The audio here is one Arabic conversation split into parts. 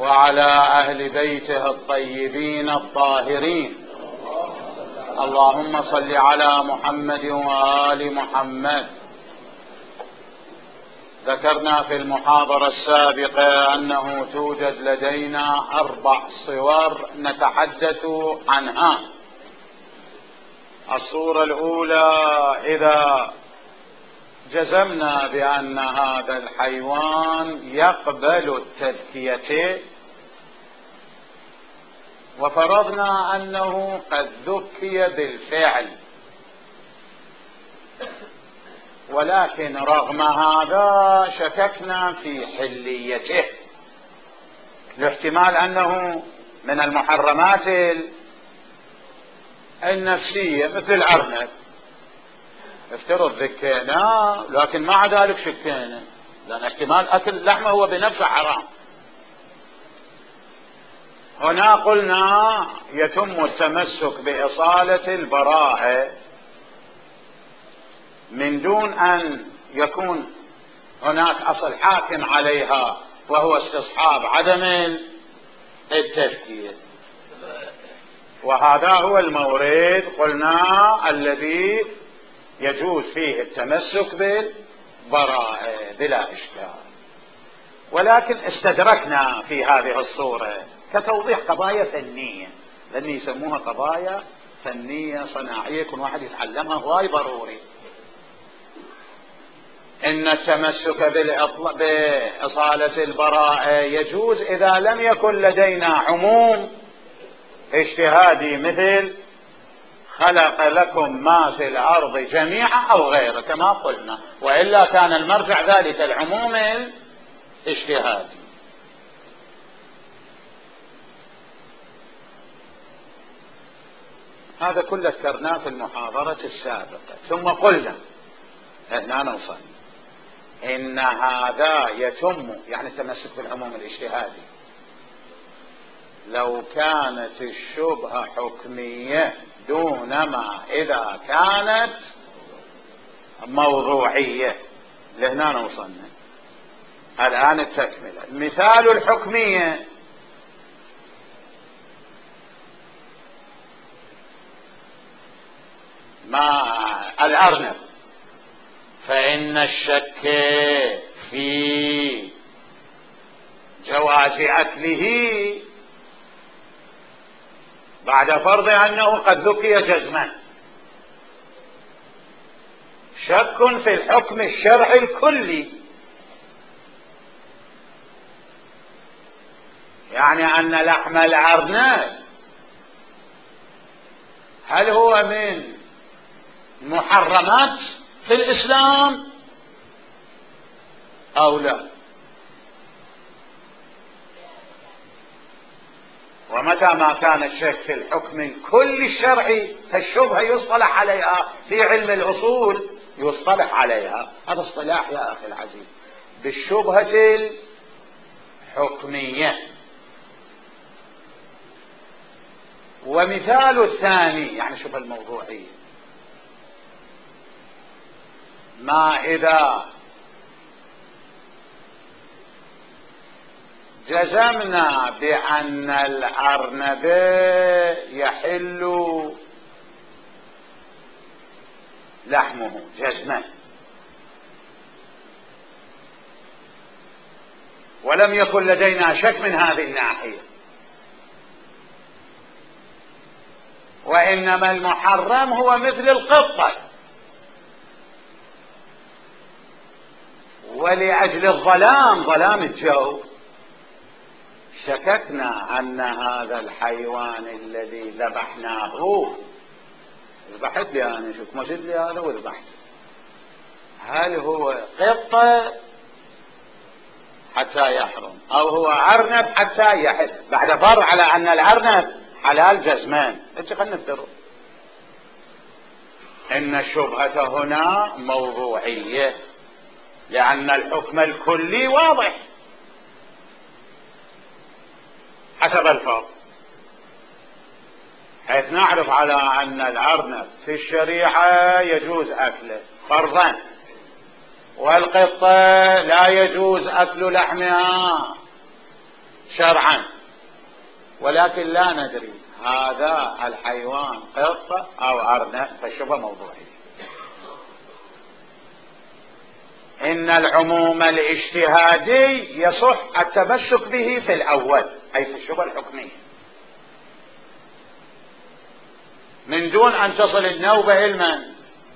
وعلى أهل بيته الطيبين الطاهرين. اللهم صل على محمد وآل محمد. ذكرنا في المحاضرة السابقة أنه توجد لدينا 4 صور نتحدث عنها. الصورة الأولى: إذا جزمنا بأن هذا الحيوان يقبل التذكية وفرضنا أنه قد ذكي بالفعل، ولكن رغم هذا شككنا في حليته، لاحتمال أنه من المحرمات النفسية مثل الأرنب. افترض ذكينا لكن مع ذلك شكينا، لأن احتمال أكل لحمه هو بنفسه حرام. هنا قلنا يتم التمسك بإصالة البراءة من دون أن يكون هناك أصل حاكم عليها وهو استصحاب عدم التذكية، وهذا هو المورد قلنا الذي يجوز فيه التمسك بالبراءة بلا إشكال. ولكن استدركنا في هذه الصورة كتوضيح قضايا فنية، لأن يسموها قضايا فنية صناعية، يكون واحد يتعلمها غاية ضروري. إن التمسك بإصالة البراءة يجوز إذا لم يكن لدينا عموم اجتهادي مثل خلق لكم ما في الأرض جميعا أو غيره كما قلنا، وإلا كان المرجع ذلك العموم الاجتهادي. هذا كله ذكرناه في المحاضرة السابقة. ثم قلنا هنا نوصل إن هذا يتم يعني التمسك بالعموم الاجتهادي لو كانت الشبهة حكمية دونما إذا كانت موضوعية. لهنا وصلنا الآن التكملة. مثال الحكمية: ما الأرنب، فإن الشك في جواز أكله بعد فرض أنه قد ذكي جزما شك في الحكم الشرعي الكلي، يعني أن لحم الأرنب هل هو من محرمات في الإسلام أو لا؟ ومتى ما كان الشك في الحكم الكلي الشرعي فالشبهة يصطلح عليها في علم الأصول، يصطلح عليها، هذا اصطلاح يا أخي العزيز، بالشبهة الحكمية. ومثال الثاني يعني شبهة الموضوعية: ما إذا جزمنا بأن الأرنب يحل لحمه جزما ولم يكن لدينا شك من هذه الناحية، وإنما المحرم هو مثل القطة، ولأجل ظلام الجو شككنا أن هذا الحيوان الذي ذبحناه، ذبحت لي أنا، شوف ما شد لي هذا وذبحت، هل هو قطة حتى يحرم أو هو أرنب حتى يحل، بعد فرض على أن الأرنب حلال جزمان. خلينا نفترض إن الشبهة هنا موضوعية لأن الحكم الكلي واضح حسب الفرض، حيث نعرف على أن الأرنب في الشريعة يجوز أكله فرضا، والقطة لا يجوز أكل لحمها شرعا، ولكن لا ندري هذا الحيوان قطة أو أرنب، فالشبهة موضوعية. إن العموم الاجتهادي يصح التمسك به في الأول، أي في الشبهة الحكمية، من دون أن تصل النوبة علما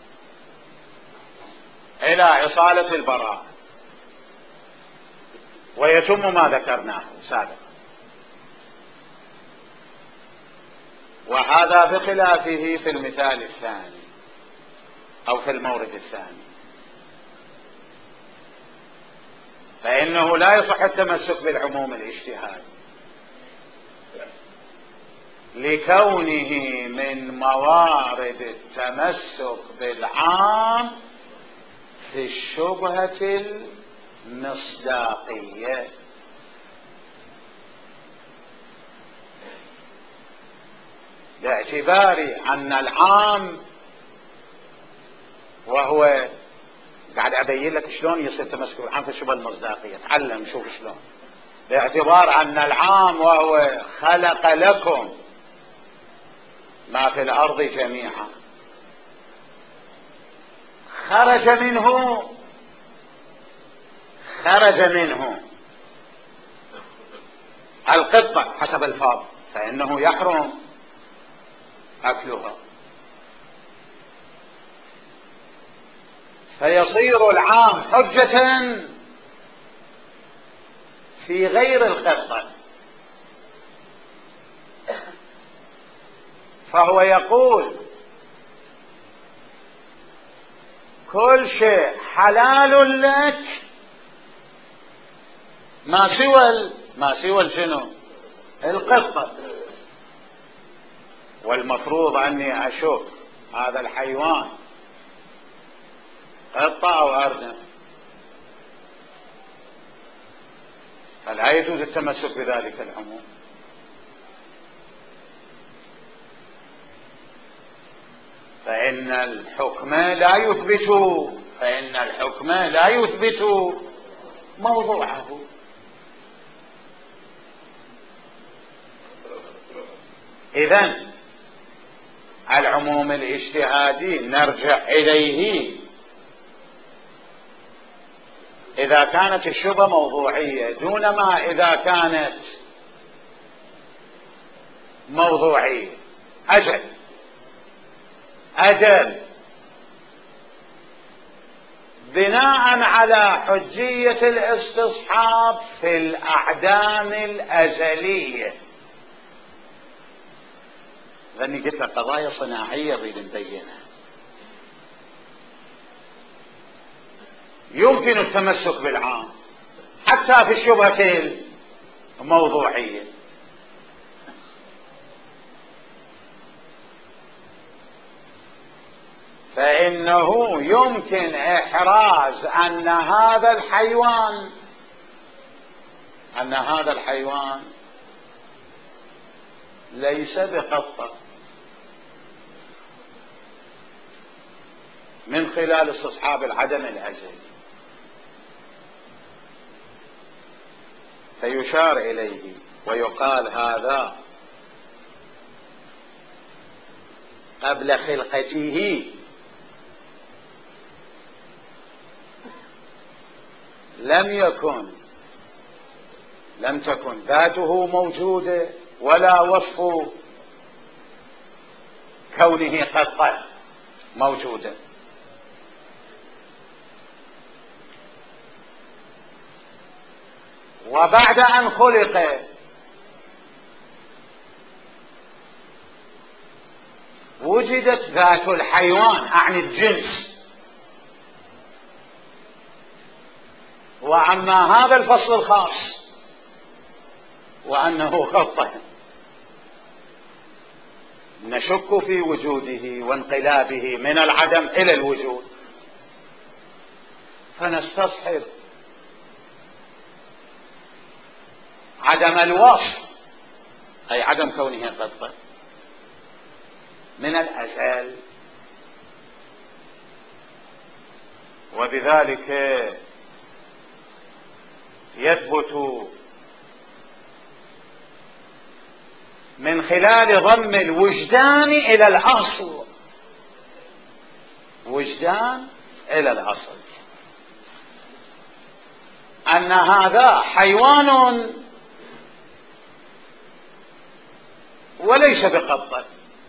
إلى إصالة البراءة، ويتم ما ذكرناه سابقا. وهذا بخلافه في المثال الثاني أو في المورد الثاني، فإنه لا يصح التمسك بالعموم الاجتهادي لكونه من موارد التمسك بالعام في الشبهة المصداقية، باعتبار أن العام، وهو قاعد أبين لك شلون يصير تمسك بالعام في الشبهة المصداقية، تعلم شوف شلون، باعتبار أن العام وهو خلق لكم ما في الأرض جميعا، خرج منه القطة حسب الفاظ، فإنه يحرم أكلها، فيصير العام حجة في غير القطة. فهو يقول كل شيء حلال لك ما سوى شنو؟ القطة. والمفروض أني أشوف هذا الحيوان قطة أو أرنب، فلا يجوز التمسك بذلك العموم. فإن الحكم لا يثبت موضوعه. إذن العموم الاجتهادي نرجع إليه إذا كانت الشبهة موضوعية، دون ما إذا كانت موضوعية. أجل بناء على حجية الاستصحاب في الأعدام الأزلية. لأني قلت لك قضايا صناعية نريد نبينها. يمكن التمسك بالعام حتى في الشبهة الموضوعية، فإنه يمكن إحراز أن هذا الحيوان ليس بقطة من خلال استصحاب العدم الأزلي، فيشار إليه ويقال هذا قبل خلقته لم تكن ذاته موجودة ولا وصف كونه قطة موجودة. وبعد أن خلق وجدت ذات الحيوان أعني الجنس. وأما هذا الفصل الخاص وأنه قطة نشك في وجوده وانقلابه من العدم إلى الوجود، فنستصحب عدم الوصف، أي عدم كونه قطة من الأزل، وبذلك يثبت من خلال ضم الوجدان إلى الأصل، وجدان إلى الأصل، أن هذا حيوان وليس بقطة،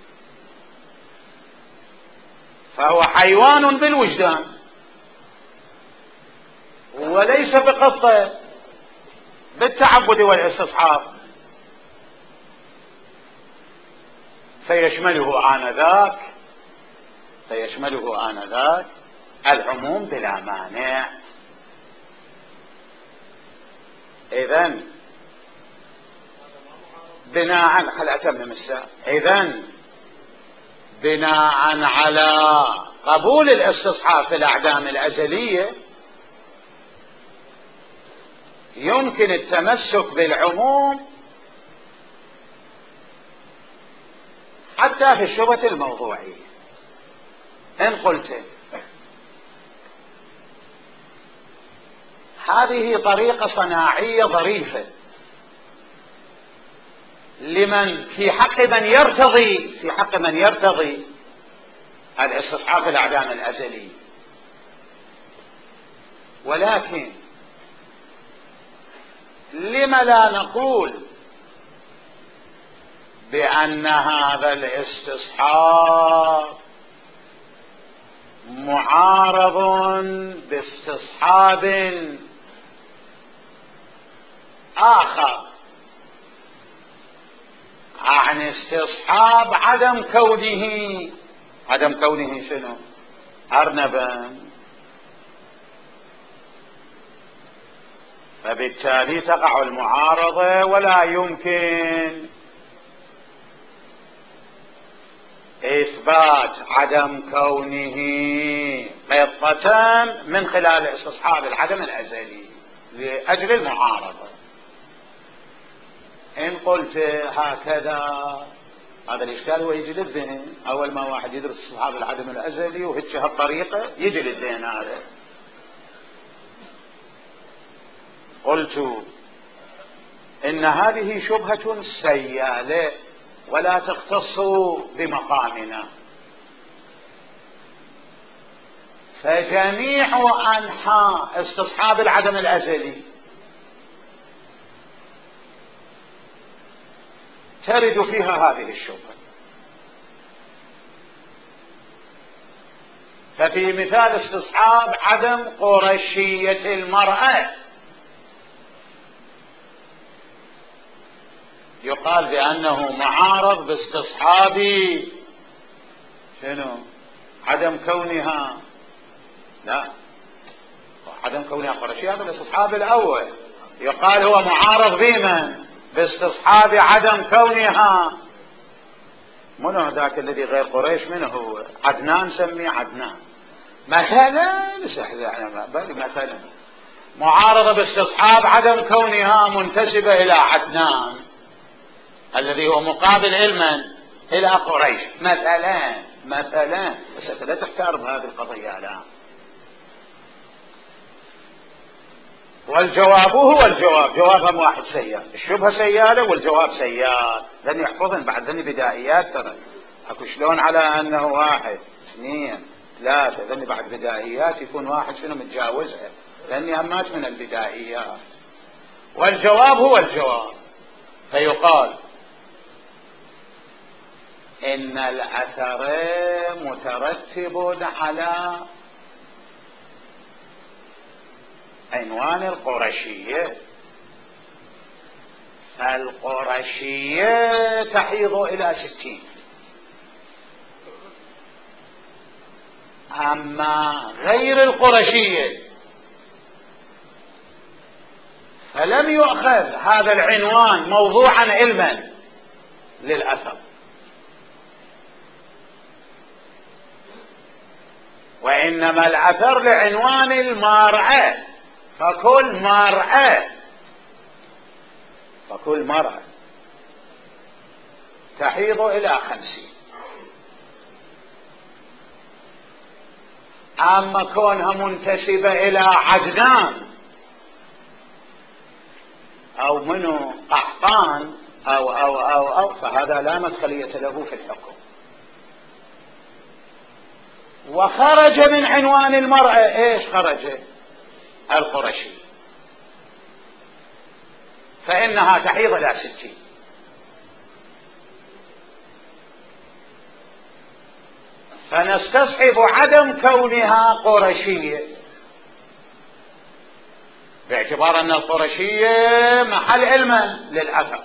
فهو حيوان بالوجدان وليس بقطة بالتعبد والاستصحاب، فيشمله آنذاك العموم بلا مانع. إذن بناء بناء على قبول الاستصحاب في الأعدام الأزلية يمكن التمسك بالعموم حتى في الشبهة الموضوعية. إن قلت هذه طريقة صناعية ظريفة في حق من يرتضي الاستصحاب في الأعدام الأزلية، ولكن لم لا نقول بأن هذا الاستصحاب معارض باستصحاب آخر، عن استصحاب عدم كونه شنو؟ أرنبا، فبالتالي تقع المعارضة ولا يمكن إثبات عدم كونه قطة من خلال استصحاب العدم الأزلي لأجل المعارضة. إن قلت هكذا هذا الإشكال هو يجي للذهن، أول ما واحد يدرس استصحاب العدم الأزلي وهيك هالطريقة يجي للذهن هذا. قلت إن هذه شبهة سيالة ولا تختص بمقامنا، فجميع أنحاء استصحاب العدم الأزلي ترد فيها هذه الشبهة. ففي مثال استصحاب عدم قرشية المرأة يقال بأنه معارض باستصحاب شنو؟ عدم كونها، لا، عدم كونها قرشية هذا الاستصحاب الأول، يقال هو معارض بمن؟ باستصحاب عدم كونها. منو ذاك الذي غير قريش؟ منو هو؟ عدنان، سمي عدنان مثلا، مثلا معارضة باستصحاب عدم كونها منتسبة إلى عدنان الذي هو مقابل علما إلى قريش مثلا. بس لا تحتار بهذه القضية الآن. والجواب هو الجواب، جوابهم واحد سيال، الشبهة سيالة والجواب سيال. لن يحفظن بعد ذني بدائيات، ترى اكو شلون على انه 1 2 3 ذني بعد بدائيات يكون واحد شنو متجاوزها، لاني همات من البدائيات. والجواب هو الجواب، فيقال إن الأثر مترتب على عنوان القرشية، فالقرشية تحيض إلى 60، أما غير القرشية فلم يؤخذ هذا العنوان موضوعا علما للأثر، وإنما الأثر لعنوان المرأة، فكل مرأة تحيض إلى 50. أما كونها منتسبة إلى عدنان أو منو قحطان أو فهذا لا مدخلية له في الحكم. وخرج من عنوان المرأة ايش خرج؟ القرشي، فإنها تحيض إلى 60. فنستصحب عدم كونها قرشية، باعتبار أن القرشية محل علما للأثر.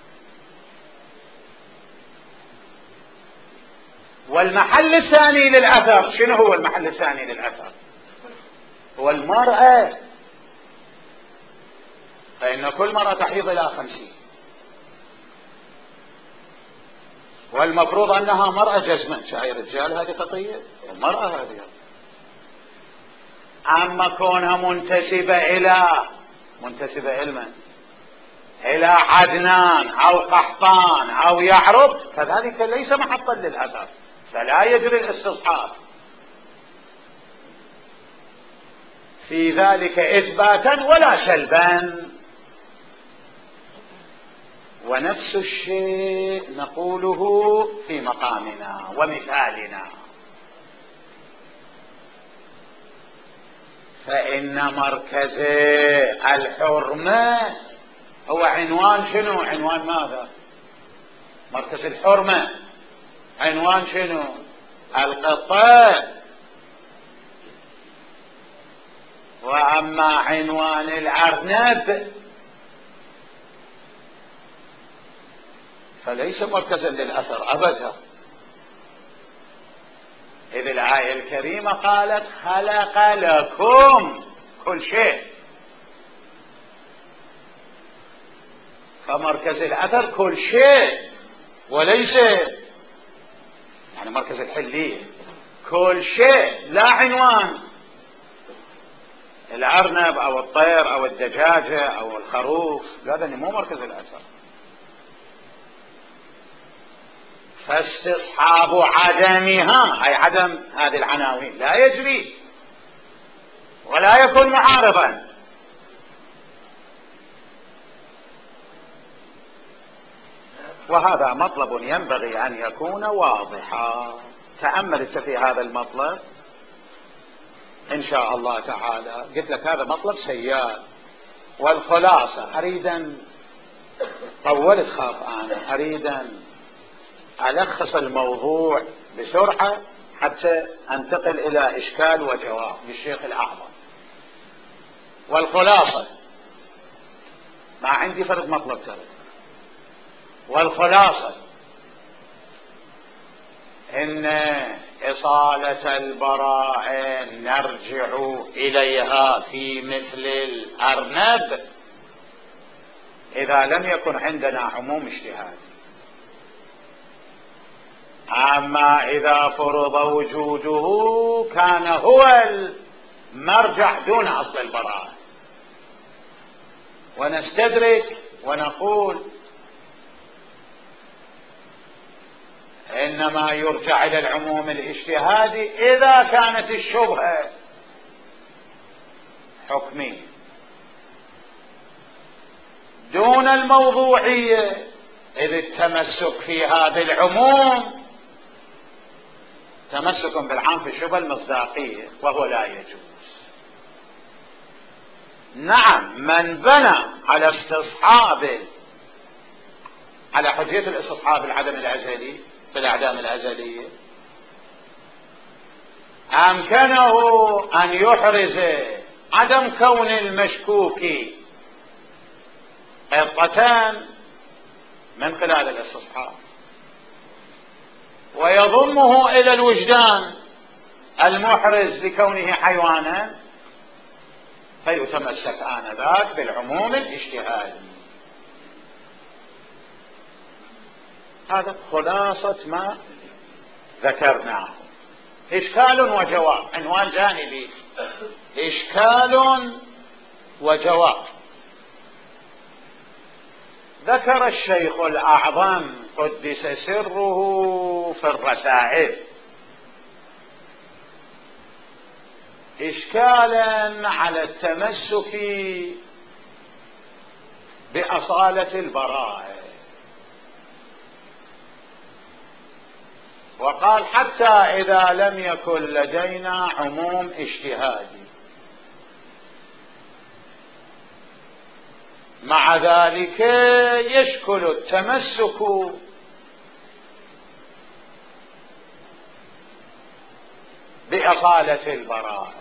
والمحل الثاني للأثر شنو هو المحل الثاني للأثر؟ هو المرأة، فإن كل مرأة تحيض إلى 50، والمفروض أنها مرأة جزما. شاي رجال هذه خطية، المرأة هذه. أما كونها منتسبة علما إلى عدنان أو قحطان أو يعرب، فذلك ليس محطا للأثر، فلا يجري الاستصحاب في ذلك إثباتا ولا سلبا. ونفس الشيء نقوله في مقامنا ومثالنا. فإن مركز الحرمة هو عنوان شنو؟ عنوان ماذا؟ مركز الحرمة عنوان شنو؟ القطة. وأما عنوان الأرنب فليس مركزا للأثر أبدا، إذ الآية الكريمة قالت خلق لكم كل شيء، فمركز الأثر كل شيء، وليس يعني مركز الحلية كل شيء، لا عنوان الأرنب أو الطير أو الدجاجة أو الخروف، هذا مو مركز الأثر. فاستصحاب عدمها أي عدم هذه العناوين لا يجري ولا يكون معارضا. وهذا مطلب ينبغي أن يكون واضحا. تأملت في هذا المطلب إن شاء الله تعالى. قلت لك هذا مطلب سيال. والخلاصة أريد طولت خاف أنا أريد ألخص الموضوع بسرعة حتى أنتقل إلى إشكال وجواب للشيخ الأعظم. والخلاصة ما عندي فرد مطلب ترى. والخلاصة إن إصالة البراءة نرجع إليها في مثل الأرنب إذا لم يكن عندنا عموم اجتهادي. أما إذا فرض وجوده كان هو المرجع دون أصل البراءة. ونستدرك ونقول إنما يرجع إلى العموم الاجتهادي إذا كانت الشبهة حكمية دون الموضوعية، إذ التمسك في هذا العموم تمسك بالعام في الشبهة المصداقية وهو لا يجوز. نعم، من بنى على استصحاب على حجية الاستصحاب العدم الأزلي في الأعدام الأزلية أمكنه أن يحرز عدم كون المشكوك قطتان من خلال الاستصحاب ويضمه إلى الوجدان المحرز لكونه حيوانا، فيتمسك آنذاك بالعموم الاجتهادي. هذا خلاصة ما ذكرناه. إشكال وجواب، عنوان جانبي، إشكال وجواب. ذكر الشيخ الأعظم قدس سره في الرسائل إشكالا على التمسك بأصالة البراءة. وقال حتى إذا لم يكن لدينا عموم اجتهادي، مع ذلك يشكل التمسك بأصالة البراءة.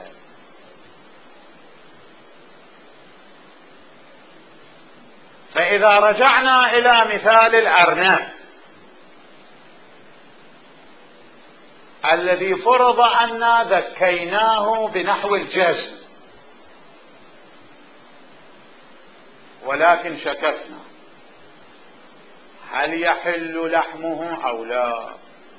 فإذا رجعنا إلى مثال الأرنب الذي فرض أن ذكيناه بنحو الجزم، ولكن شككنا هل يحل لحمه أو لا؟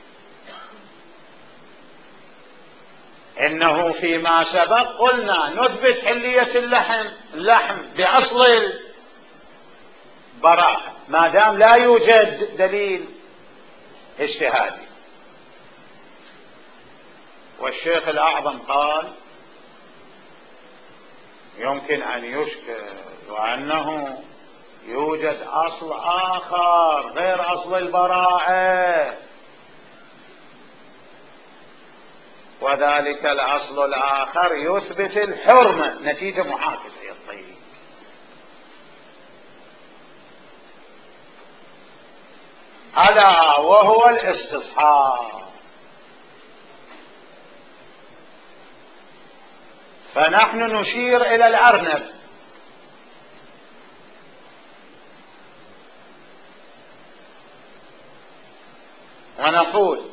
إنه فيما سبق قلنا نثبت حلية اللحم بأصل البراءة ما دام لا يوجد دليل اجتهادي. والشيخ الأعظم قال يمكن أن يشكل وأنه يوجد أصل آخر غير أصل البراءة، وذلك الأصل الآخر يثبت الحرمة نتيجة معاكسة الطيب. ألا وهو الاستصحاب. فنحن نشير إلى الأرنب ونقول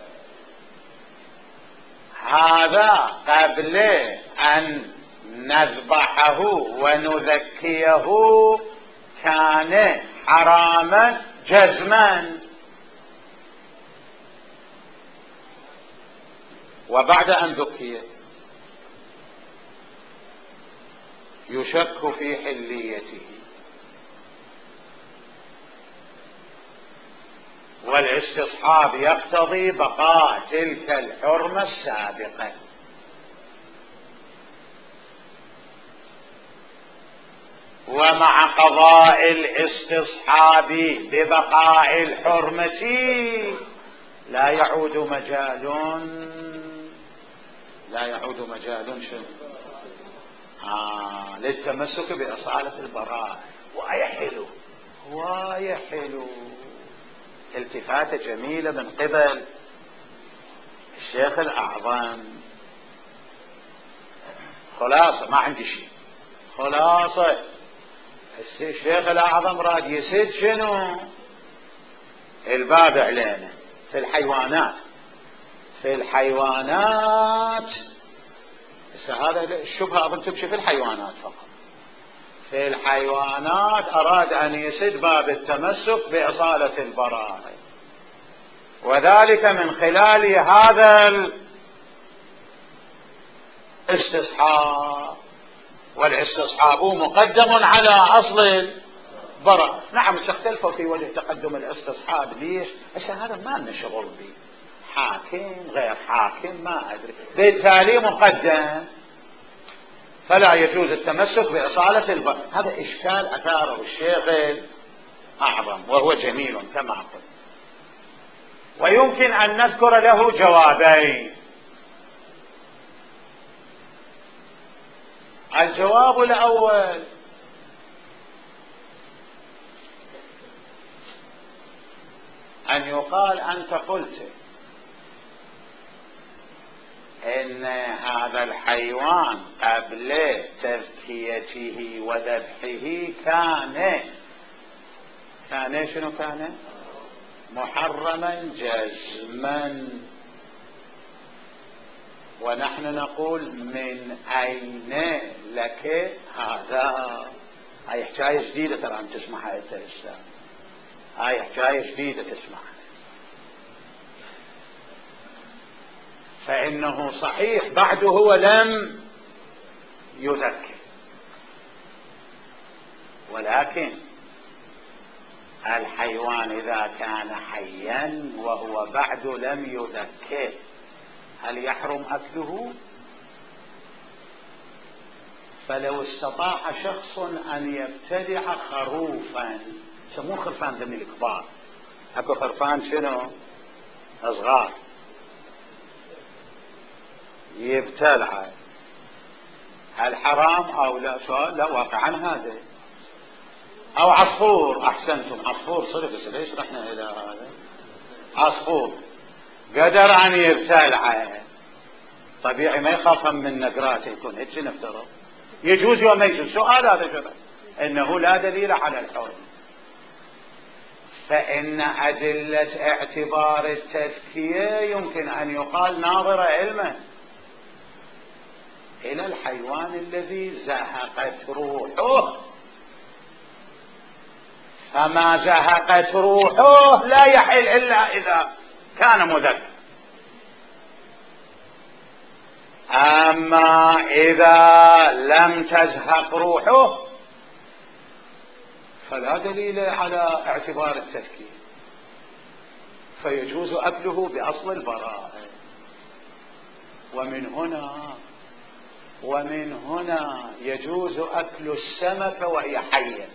هذا قبل أن نذبحه ونذكيه كان حراما جزما، وبعد أن ذكي يشك في حليته، والاستصحاب يقتضي بقاء تلك الحرمة السابقة. ومع قضاء الاستصحاب ببقاء الحرمة لا يعود مجال للتمسك بأصالة البراءة. ويحلو التفاتة جميلة من قبل الشيخ الأعظم. خلاصة ما عندي شيء، خلاصة الشيخ الأعظم راد يسد شنو؟ الباب علينا في الحيوانات. هذا الشبهة أظن تمشي في الحيوانات فقط. في الحيوانات أراد أن يسد باب التمسك بأصالة البراءة، وذلك من خلال هذا الاستصحاب. والاستصحاب مقدم على أصل البراءة. نعم اختلفوا في وجه تقدم الاستصحاب. ليش؟ هذا ما لنا شغل به، حاكم غير حاكم ما أدري، بالتالي مقدم، فلا يجوز التمسك بأصالة البراءة. هذا إشكال أثاره الشيخ الأعظم وهو جميل كما قلت، ويمكن أن نذكر له جوابين. الجواب الأول أن يقال أنت قلت إن هذا الحيوان قبل تذكيته وذبحه كان شنو؟ كان محرما جزما، ونحن نقول من أين لك هذا؟ هاي حكاية جديدة ترى أن تسمعها أنت لسه، هاي حكاية جديدة تسمعها. فإنه صحيح بعد هو لم يذكر، ولكن الحيوان إذا كان حيا وهو بعد لم يذكر هل يحرم أكله؟ فلو استطاع شخص أن يبتدع خروفا، يسموه خرفان ذني الكبار، أكو خرفان شنو؟ أصغار، يبتلع، هل حرام أو لا؟ سؤال لا واقعا هذا. أو عصفور، أحسنتم، عصفور صرف، بس ليش رحنا إلى هذا؟ عصفور قدر أن يبتلع، طبيعي ما يخاف من نقراته، يكون هيك نفترض، يجوز وما يجوز. سؤال هذا شرط إنه لا دليل على الحرمة، فإن أدلة اعتبار التذكية يمكن أن يقال ناظرة علما إلى الحيوان الذي زهقت روحه، فما زهقت روحه لا يحل إلا إذا كان مذكر. أما إذا لم تزهق روحه فلا دليل على اعتبار التذكير، فيجوز أكله بأصل البراءة. ومن هنا يجوز أكل السمك وهي حية.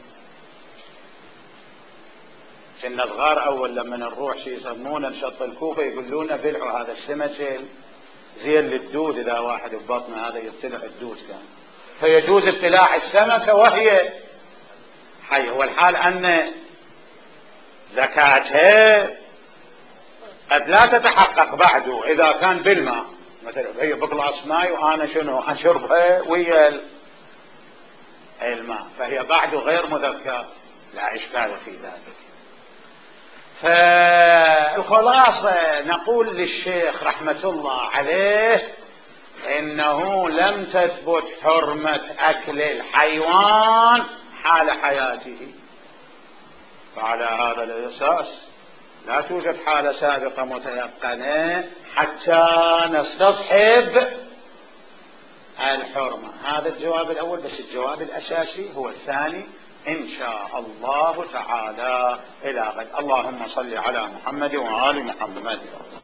كنا صغار أول لما نروح شي يسمونه نشط الكوفة يقولون بلعوا هذا السمك زين للدود، إذا واحد ببطنه هذا يبتلع الدود كان، فيجوز ابتلاع السمكة وهي حية. والحال أن زكاتها قد لا تتحقق بعده إذا كان بالماء، مثلا هي بقلاص ماء وأنا شنو أشربها ويا الماء، فهي بعده غير مذكر، لا إشكال في ذلك. فالخلاصة نقول للشيخ رحمة الله عليه إنه لم تثبت حرمة أكل الحيوان حال حياته، فعلى هذا الأساس لا توجد حالة سابقة متيقنة حتى نستصحب الحرمة. هذا الجواب الأول، بس الجواب الأساسي هو الثاني إن شاء الله تعالى. إلى غد. اللهم صل على محمد وآل محمد.